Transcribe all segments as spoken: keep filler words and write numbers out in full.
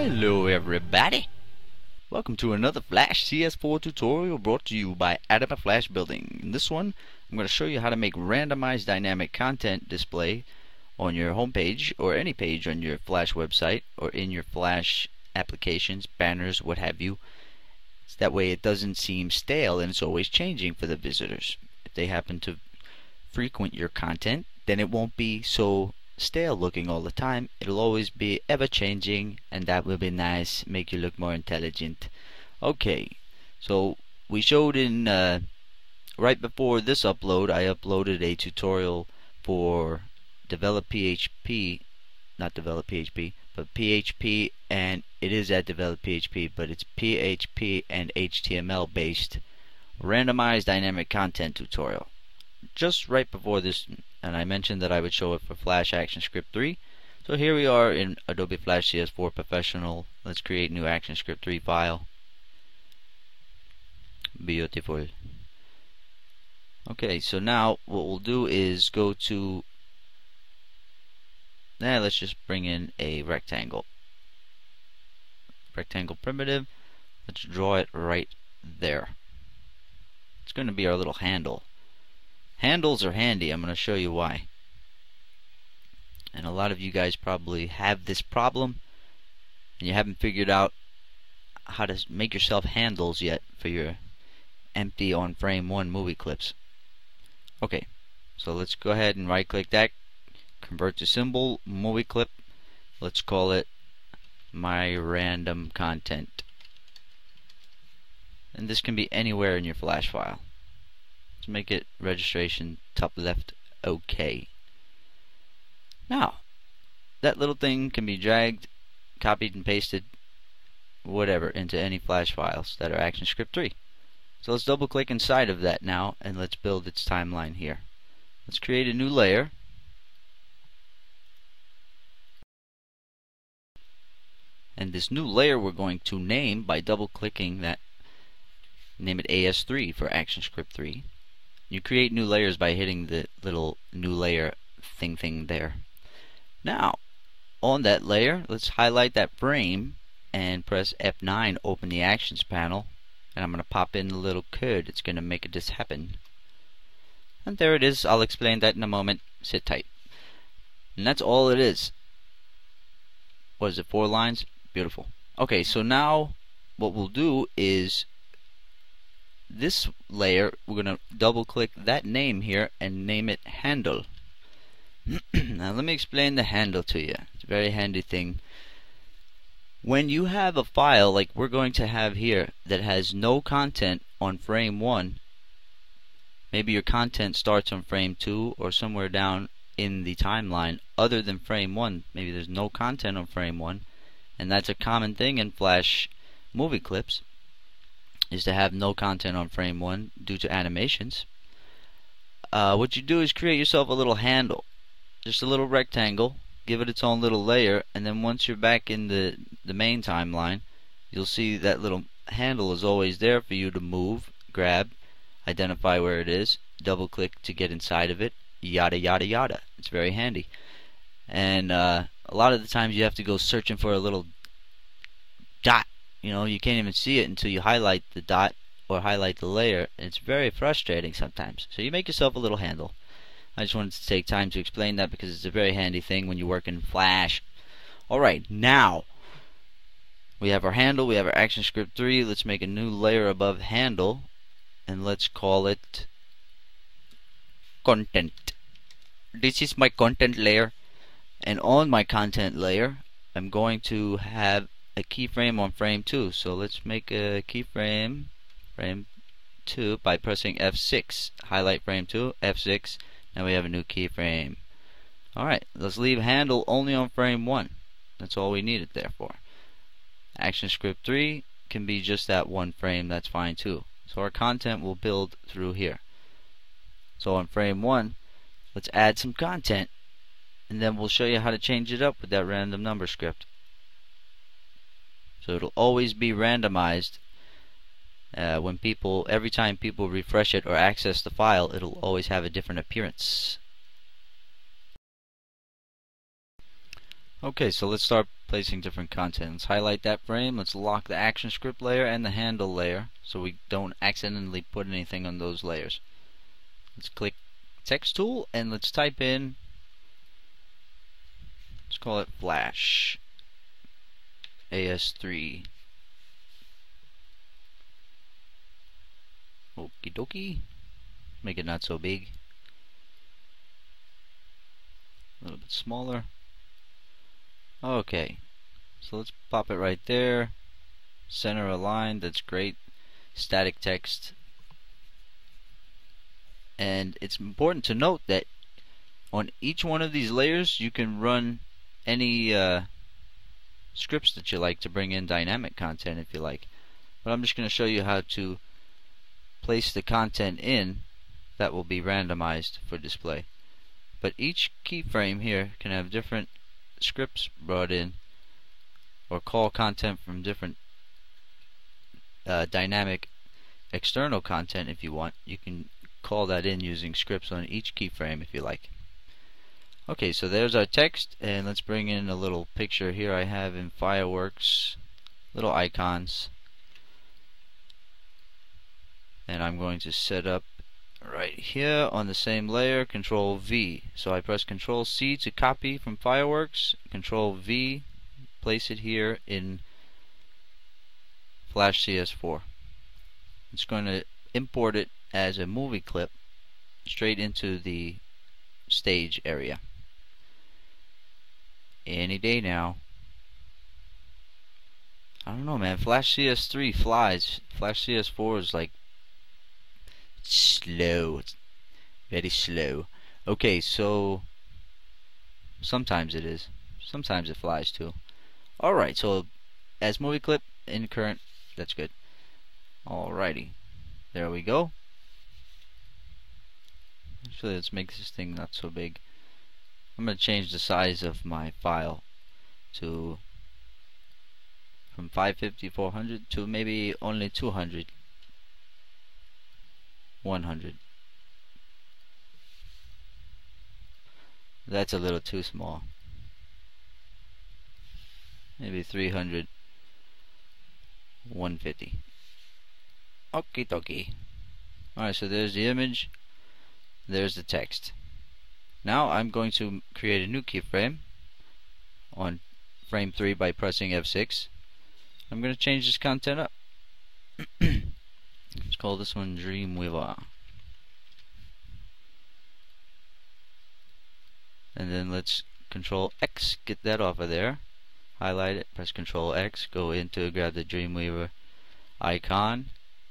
Hello everybody! Welcome to another Flash C S four tutorial brought to you by Adamant Flash Building. In this one, I'm going to show you how to make randomized dynamic content display on your homepage or any page on your Flash website or in your Flash applications, banners, what have you. So that way it doesn't seem stale and it's always changing for the visitors. If they happen to frequent your content, then it won't be so stale looking all the time. It'll always be ever changing, and that will be nice, make you look more intelligent. Okay, so we showed in uh, right before this upload, I uploaded a tutorial for Develop P H P, not Develop P H P, but P H P, and it is at Develop P H P, but it's P H P and H T M L based randomized dynamic content tutorial. Just right before this, and I mentioned that I would show it for Flash ActionScript three. So here we are in Adobe Flash C S four Professional. Let's create new ActionScript three file. Beautiful. Okay, so now what we'll do is go to, now let's just bring in a rectangle. Rectangle primitive. Let's draw it right there. It's going to be our little handle. Handles are handy. I'm going to show you why. And a lot of you guys probably have this problem and you haven't figured out how to make yourself handles yet for your empty on frame one movie clips. Okay, so let's go ahead and right click that, convert to symbol, movie clip. Let's call it my random content. And this can be anywhere in your Flash file. Let's make it registration top left OK. Now that little thing can be dragged, copied and pasted, whatever, into any Flash files that are ActionScript three. So let's double click inside of that now and let's build its timeline here. Let's create a new layer. And this new layer we're going to name by double clicking that, name it A S three for ActionScript three. You create new layers by hitting the little new layer thing thing there. Now, on that layer, let's highlight that frame and press F nine, open the Actions panel, and I'm going to pop in the little code. It's going to make this happen. And there it is. I'll explain that in a moment. Sit tight. And that's all it is. What is it, four lines? Beautiful. Okay, so now what we'll do is this layer, we're going to double click that name here and name it handle. Now let me explain the handle to you. It's a very handy thing. When you have a file like we're going to have here that has no content on frame one, maybe your content starts on frame two or somewhere down in the timeline other than frame one, maybe there's no content on frame one, and that's a common thing in Flash movie clips, is to have no content on frame one due to animations. Uh, what you do is create yourself a little handle, just a little rectangle, give it its own little layer, and then once you're back in the, the main timeline, you'll see that little handle is always there for you to move, grab, identify where it is, double click to get inside of it, yada yada yada. It's very handy. And uh, a lot of the times you have to go searching for a little dot. You know, you can't even see it until you highlight the dot or highlight the layer. It's very frustrating sometimes. So you make yourself a little handle. I just wanted to take time to explain that because it's a very handy thing when you work in Flash. Alright, now we have our handle, we have our ActionScript three. Let's make a new layer above handle and let's call it content. This is my content layer, and on my content layer I'm going to have a keyframe on frame two. So let's make a keyframe frame two by pressing F six. Highlight frame two, F six. Now we have a new keyframe. Alright, let's leave handle only on frame one. That's all we need it there for. ActionScript three can be just that one frame, that's fine too. So our content will build through here. So on frame one, let's add some content, and then we'll show you how to change it up with that random number script. So it'll always be randomized. Uh, when people, every time people refresh it or access the file, it'll always have a different appearance. Okay, so let's start placing different content. Let's highlight that frame. Let's lock the ActionScript layer and the handle layer so we don't accidentally put anything on those layers. Let's click text tool and let's type in, let's call it Flash A S three. Okie dokie. Make it not so big. A little bit smaller. Okay. So let's pop it right there. Center aligned. That's great. Static text. And it's important to note that on each one of these layers you can run any uh, scripts that you like to bring in dynamic content if you like. But I'm just going to show you how to place the content in that will be randomized for display. But each keyframe here can have different scripts brought in, or call content from different uh, dynamic external content if you want. You can call that in using scripts on each keyframe if you like. Okay, so there's our text, and let's bring in a little picture here I have in Fireworks, little icons, and I'm going to set up right here on the same layer, Control V. So I press Control C to copy from Fireworks, Control V, place it here in Flash C S four. It's going to import it as a movie clip straight into the stage area. Any day now. I don't know, man. Flash C S three flies. Flash C S four is like slow. It's very slow. Okay, so sometimes it is. Sometimes it flies too. Alright, so as movie clip in current, that's good. Alrighty. There we go. Actually, let's make this thing not so big. I'm going to change the size of my file to from five fifty, four hundred to maybe only two hundred, one hundred. That's a little too small. Maybe three hundred, one fifty. Okie dokie. Alright, so there's the image, there's the text. Now I'm going to create a new keyframe on frame three by pressing F six. I'm going to change this content up. Let's call this one Dreamweaver. And then let's Control X, get that off of there. Highlight it, press Control X, go into grab the Dreamweaver icon.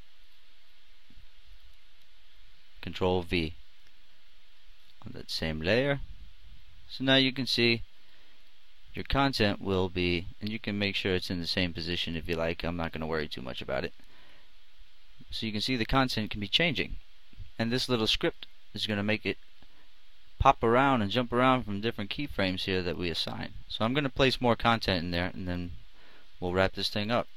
Control V on that same layer. So now you can see your content will be, and you can make sure it's in the same position if you like. I'm not going to worry too much about it. So you can see the content can be changing, and this little script is going to make it pop around and jump around from different keyframes here that we assign. So I'm going to place more content in there, and then we'll wrap this thing up.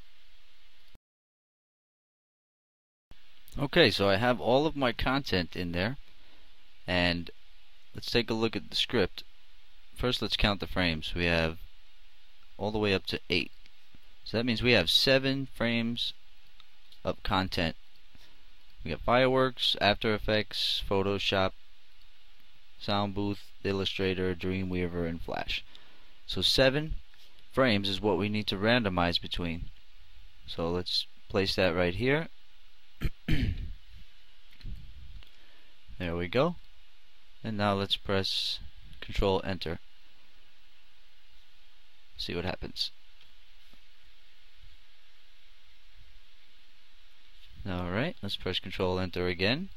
Okay, so I have all of my content in there, and let's take a look at the script. First, let's count the frames. We have all the way up to eight. So that means we have seven frames of content. We got Fireworks, After Effects, Photoshop, Sound Booth, Illustrator, Dreamweaver, and Flash. So seven frames is what we need to randomize between. So let's place that right here. There we go. And now let's press Control Enter. See what happens. Alright, let's press Control Enter again.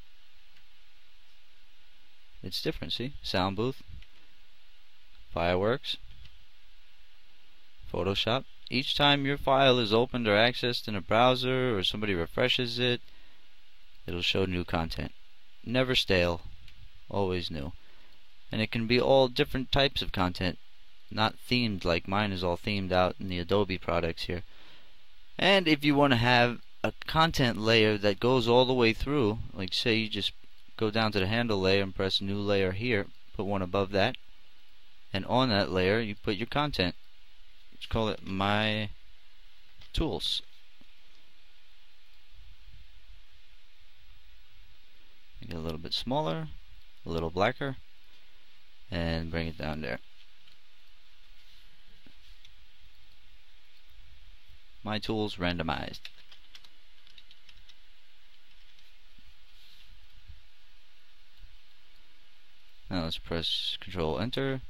It's different, see? Sound Booth, Fireworks, Photoshop. Each time your file is opened or accessed in a browser or somebody refreshes it, it'll show new content. Never stale, always new. And it can be all different types of content, not themed like mine is all themed out in the Adobe products here. And if you want to have a content layer that goes all the way through, like say you just go down to the handle layer and press new layer here, put one above that, and on that layer you put your content. let's call it my tools. Make it a little bit smaller, a little blacker, and bring it down there. My tools randomized. Now let's press Control Enter.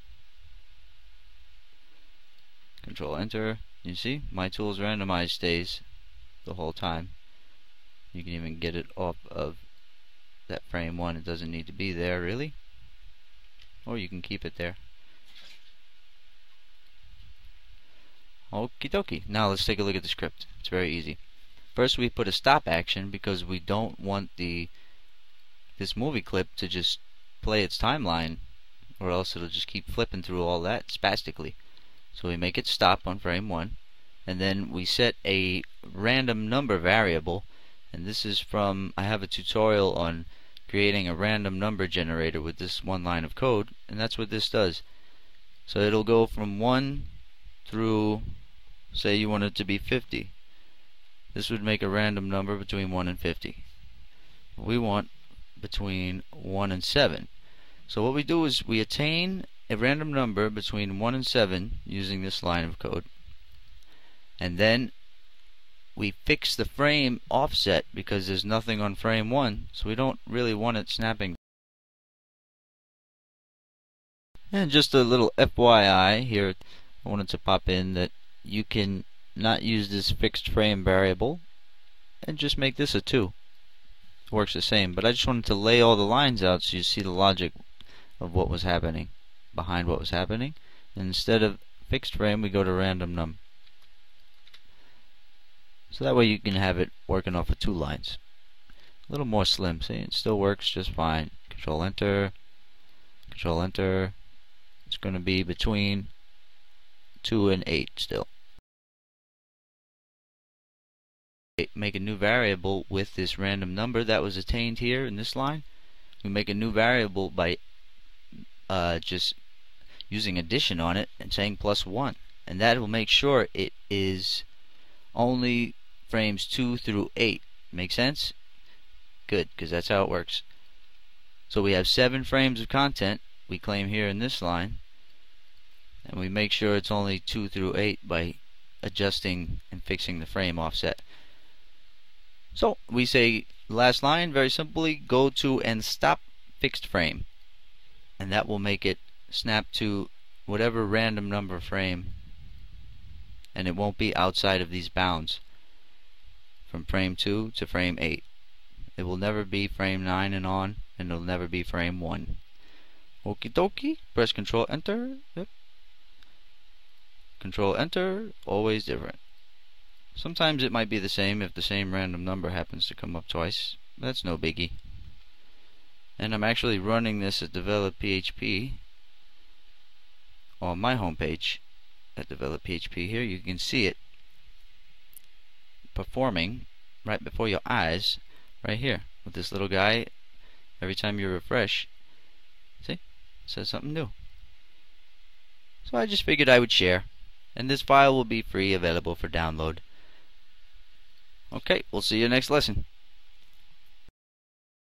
Control Enter. You see, my tools randomized stays the whole time. You can even get it off of that frame one. It doesn't need to be there really, or you can keep it there. Okie dokie. Now let's take a look at the script. It's very easy. First, we put a stop action because we don't want the this movie clip to just play its timeline, or else it'll just keep flipping through all that spastically. So we make it stop on frame one, and then we set a random number variable, and this is from, I have a tutorial on creating a random number generator with this one line of code, and that's what this does. So it'll go from one through, say you want it to be fifty. This would make a random number between one and fifty. We want between one and seven. So what we do is we attain a random number between one and seven using this line of code, and then we fix the frame offset because there's nothing on frame one, so we don't really want it snapping. And just a little F Y I here, I wanted to pop in that you can not use this fixed frame variable and just make this a two. It works the same, but I just wanted to lay all the lines out so you see the logic of what was happening behind what was happening. And instead of fixed frame, we go to random num. So that way you can have it working off of two lines. A little more slim. See, it still works just fine. Control Enter, Control Enter. It's going to be between two and eight still. Make a new variable with this random number that was attained here in this line. We make a new variable by uh, just using addition on it and saying plus one, and that will make sure it is only frames two through eight. Make sense? Good, because that's how it works. So we have seven frames of content we claim here in this line, and we make sure it's only two through eight by adjusting and fixing the frame offset. So we say last line, very simply, go to and stop fixed frame, and that will make it snap to whatever random number frame, and it won't be outside of these bounds from frame two to frame eight. It will never be frame nine and on, and it'll never be frame one. Okie dokie. Press Control Enter. Yep. Control Enter. Always different. Sometimes it might be the same if the same random number happens to come up twice. That's no biggie. And I'm actually running this at Develop P H P on my homepage at Develop P H P. Here you can see it performing right before your eyes, right here with this little guy. Every time you refresh, see, it says something new. So I just figured I would share, and this file will be free, available for download. Okay, we'll see you next lesson.